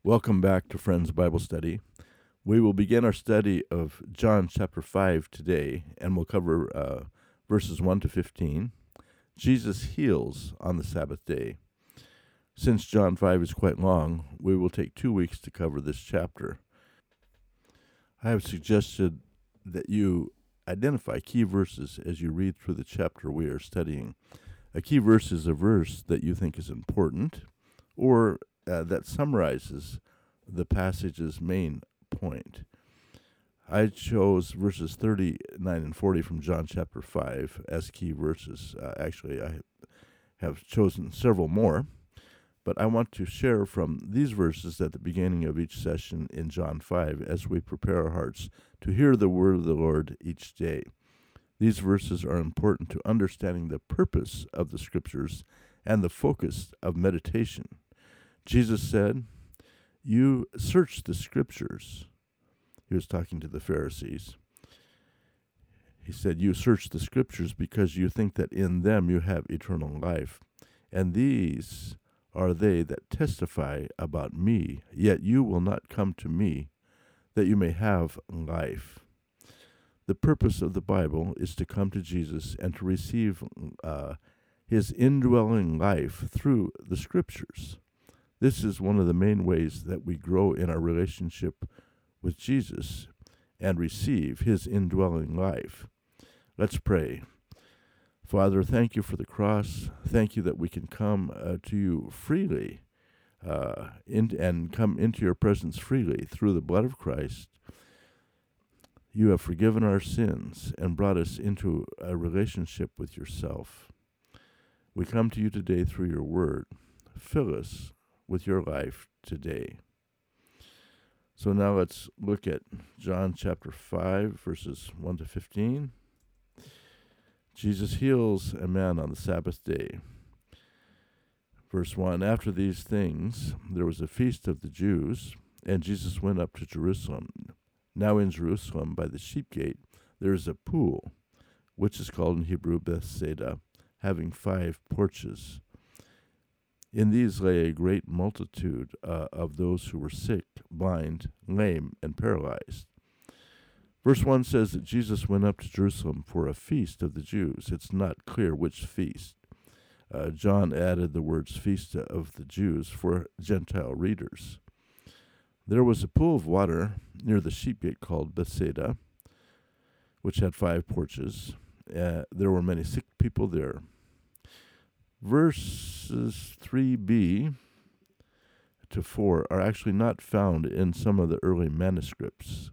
Welcome back to Friends Bible Study. We will begin our study of John chapter 5 today, and we'll cover verses 1 to 15. Jesus heals on the Sabbath day. Since John 5 is quite long, we will take 2 weeks to cover this chapter. I have suggested that you identify key verses as you read through the chapter we are studying. A key verse is a verse that you think is important or that summarizes the passage's main point. I chose verses 39 and 40 from John chapter 5 as key verses. Actually, I have chosen several more, but I want to share from these verses at the beginning of each session in John 5 as we prepare our hearts to hear the word of the Lord each day. These verses are important to understanding the purpose of the Scriptures and the focus of meditation. Jesus said, "You search the Scriptures." He was talking to the Pharisees. He said, "You search the Scriptures because you think that in them you have eternal life. And these are they that testify about me, yet you will not come to me, that you may have life." The purpose of the Bible is to come to Jesus and to receive his indwelling life through the Scriptures. This is one of the main ways that we grow in our relationship with Jesus and receive his indwelling life. Let's pray. Father, thank you for the cross. Thank you that we can come to you freely and come into your presence freely through the blood of Christ. You have forgiven our sins and brought us into a relationship with yourself. We come to you today through your word. Fill us with your life today. So now let's look at John chapter 5, verses 1 to 15. Jesus heals a man on the Sabbath day. Verse 1, "After these things, there was a feast of the Jews, and Jesus went up to Jerusalem. Now in Jerusalem, by the sheep gate, there is a pool, which is called in Hebrew Bethsaida, having 5 porches. In these lay a great multitude of those who were sick, blind, lame, and paralyzed." Verse 1 says that Jesus went up to Jerusalem for a feast of the Jews. It's not clear which feast. John added the words "feast of the Jews" for Gentile readers. There was a pool of water near the sheep gate called Bethsaida, which had 5 porches. There were many sick people there. Verses 3b to 4 are actually not found in some of the early manuscripts.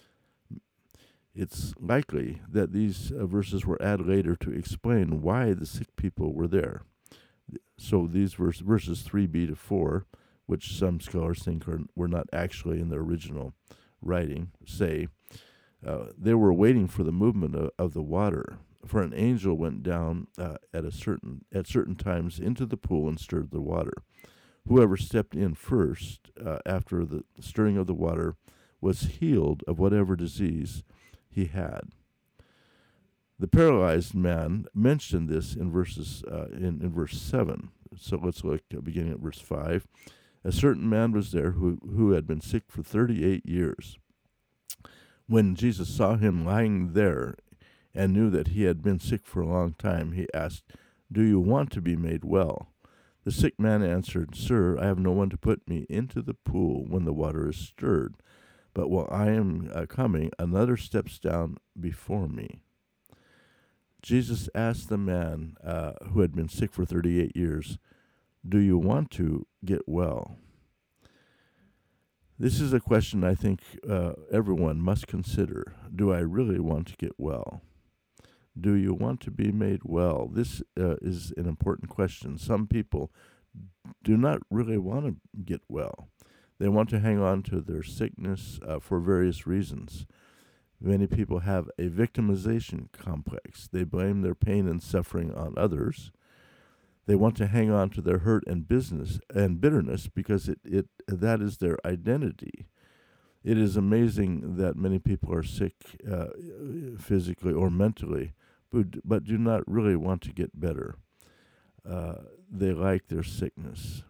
It's likely that these verses were added later to explain why the sick people were there. So these verses 3b to 4, which some scholars think were not actually in the original writing, say they were waiting for the movement of the water. For an angel went down at certain times into the pool and stirred the water. Whoever stepped in first after the stirring of the water was healed of whatever disease he had. The paralyzed man mentioned this in verses in verse 7. So let's look beginning at verse 5. "A certain man was there who had been sick for 38 years. When Jesus saw him lying there and knew that he had been sick for a long time, he asked, 'Do you want to be made well?' The sick man answered, 'Sir, I have no one to put me into the pool when the water is stirred. But while I am coming, another steps down before me.'" Jesus asked the man who had been sick for 38 years, "Do you want to get well?" This is a question I think everyone must consider. Do I really want to get well? Do you want to be made well? This is an important question. Some people do not really want to get well. They want to hang on to their sickness for various reasons. Many people have a victimization complex. They blame their pain and suffering on others. They want to hang on to their hurt and bitterness because that is their identity. It is amazing that many people are sick physically or mentally, but do not really want to get better. They like their sickness.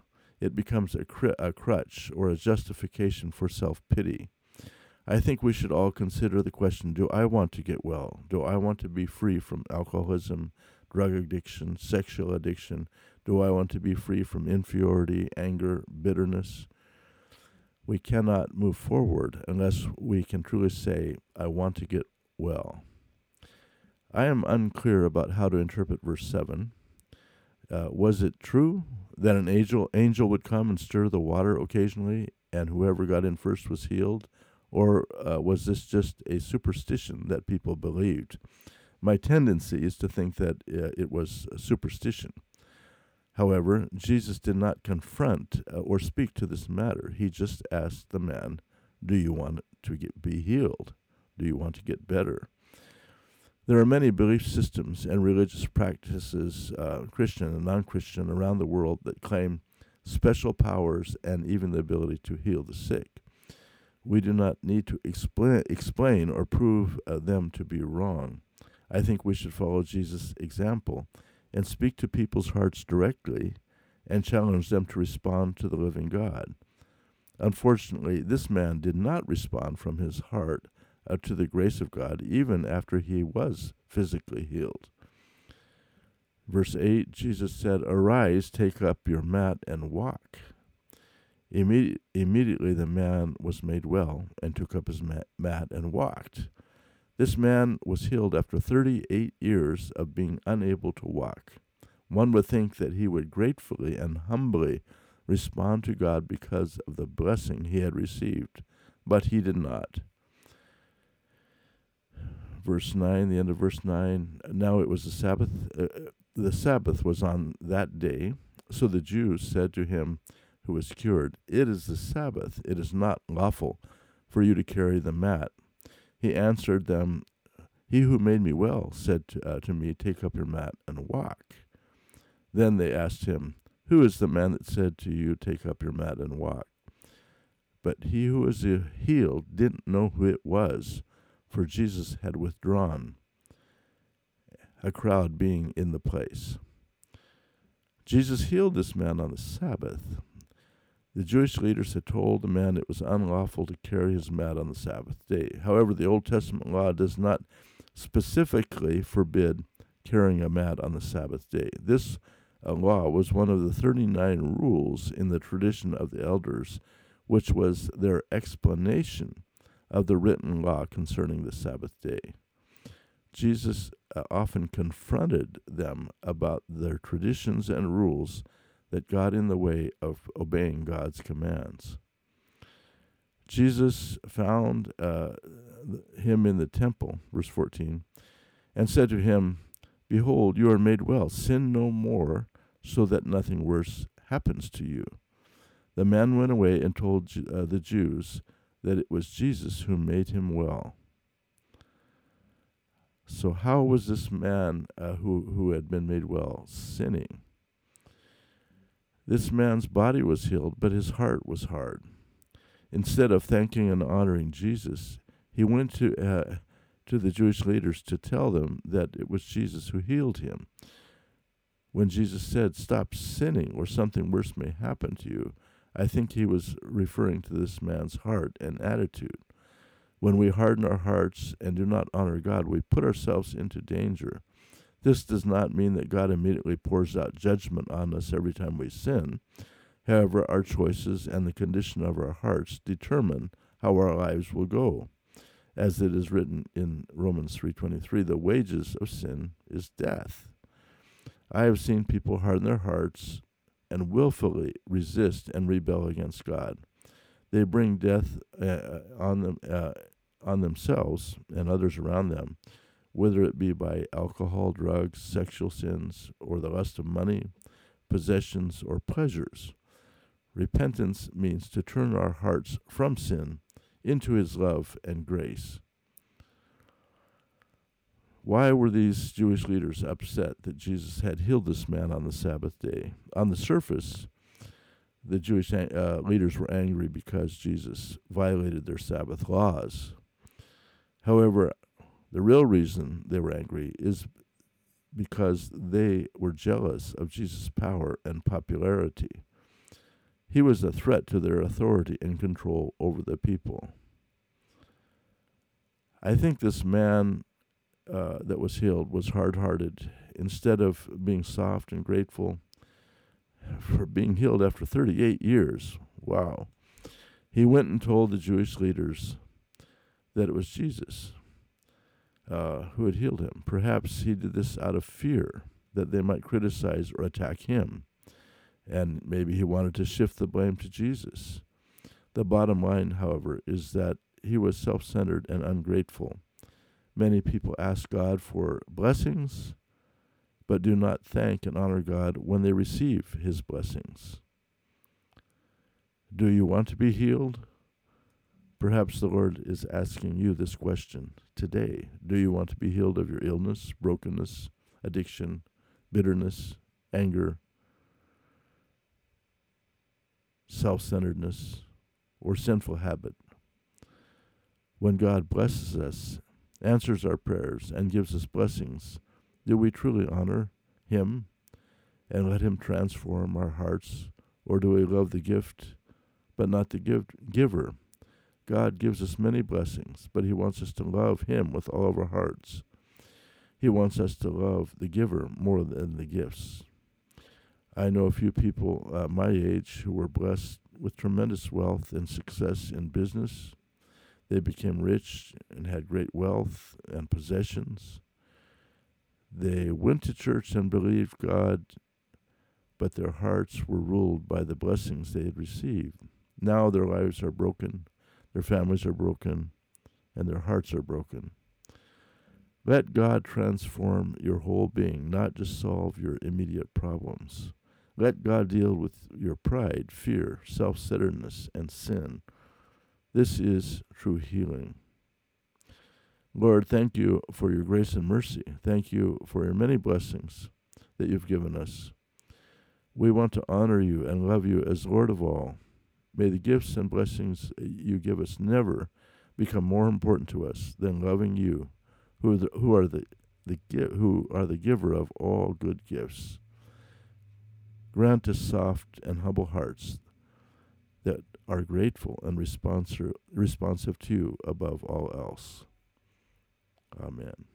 it becomes a crutch or a justification for self-pity. I think we should all consider the question, do I want to get well? Do I want to be free from alcoholism, drug addiction, sexual addiction? Do I want to be free from inferiority, anger, bitterness? We cannot move forward unless we can truly say, I want to get well. I am unclear about how to interpret verse 7. Was it true that an angel would come and stir the water occasionally, and whoever got in first was healed? Or was this just a superstition that people believed? My tendency is to think that it was a superstition. However, Jesus did not confront or speak to this matter. He just asked the man, do you want to be healed? Do you want to get better? There are many belief systems and religious practices, Christian and non-Christian, around the world that claim special powers and even the ability to heal the sick. We do not need to explain or prove them to be wrong. I think we should follow Jesus' example and speak to people's hearts directly and challenge them to respond to the living God. Unfortunately, this man did not respond from his heart to the grace of God, even after he was physically healed. Verse 8, Jesus said, "Arise, take up your mat and walk." Immediately the man was made well and took up his mat and walked. This man was healed after 38 years of being unable to walk. One would think that he would gratefully and humbly respond to God because of the blessing he had received, but he did not. Verse 9, the end of verse 9, now it was the Sabbath. The Sabbath was on that day, so the Jews said to him who was cured, "It is the Sabbath. It is not lawful for you to carry the mat." He answered them, "He who made me well said to me, take up your mat and walk." Then they asked him, "Who is the man that said to you, take up your mat and walk?" But he who was healed didn't know who it was, for Jesus had withdrawn, a crowd being in the place. Jesus healed this man on the Sabbath. The Jewish leaders had told the man it was unlawful to carry his mat on the Sabbath day. However, the Old Testament law does not specifically forbid carrying a mat on the Sabbath day. This law was one of the 39 rules in the tradition of the elders, which was their explanation of the written law concerning the Sabbath day. Jesus often confronted them about their traditions and rules that got in the way of obeying God's commands. Jesus found him in the temple, verse 14, and said to him, "Behold, you are made well. Sin no more, so that nothing worse happens to you." The man went away and told the Jews that it was Jesus who made him well. So how was this man who had been made well sinning? This man's body was healed, but his heart was hard. Instead of thanking and honoring Jesus, he went to the Jewish leaders to tell them that it was Jesus who healed him. When Jesus said, "Stop sinning, or something worse may happen to you," I think he was referring to this man's heart and attitude. When we harden our hearts and do not honor God, we put ourselves into danger. This does not mean that God immediately pours out judgment on us every time we sin. However, our choices and the condition of our hearts determine how our lives will go. As it is written in Romans 3:23, the wages of sin is death. I have seen people harden their hearts and willfully resist and rebel against God. They bring death on themselves and others around them, whether it be by alcohol, drugs, sexual sins, or the lust of money, possessions, or pleasures. Repentance means to turn our hearts from sin into his love and grace. Why were these Jewish leaders upset that Jesus had healed this man on the Sabbath day? On the surface, the Jewish leaders were angry because Jesus violated their Sabbath laws. However, the real reason they were angry is because they were jealous of Jesus' power and popularity. He was a threat to their authority and control over the people. I think this man that was healed was hard-hearted. Instead of being soft and grateful for being healed after 38 years, wow, he went and told the Jewish leaders that it was Jesus who had healed him. Perhaps he did this out of fear that they might criticize or attack him, and maybe he wanted to shift the blame to Jesus. The bottom line, however, is that he was self-centered and ungrateful. Many people ask God for blessings, but do not thank and honor God when they receive his blessings. Do you want to be healed? Perhaps the Lord is asking you this question today. Do you want to be healed of your illness, brokenness, addiction, bitterness, anger, self-centeredness, or sinful habit? When God blesses us, answers our prayers, and gives us blessings, do we truly honor him and let him transform our hearts? Or do we love the gift but not the giver? God gives us many blessings, but he wants us to love him with all of our hearts. He wants us to love the giver more than the gifts. I know a few people my age who were blessed with tremendous wealth and success in business. They became rich and had great wealth and possessions. They went to church and believed God, but their hearts were ruled by the blessings they had received. Now their lives are broken, their families are broken, and their hearts are broken. Let God transform your whole being, not just solve your immediate problems. Let God deal with your pride, fear, self-centeredness, and sin. This is true healing. Lord, thank you for your grace and mercy. Thank you for your many blessings that you've given us. We want to honor you and love you as Lord of all. May the gifts and blessings you give us never become more important to us than loving you, who are the giver of all good gifts. Grant us soft and humble hearts that are grateful and responsive to you above all else. Amen.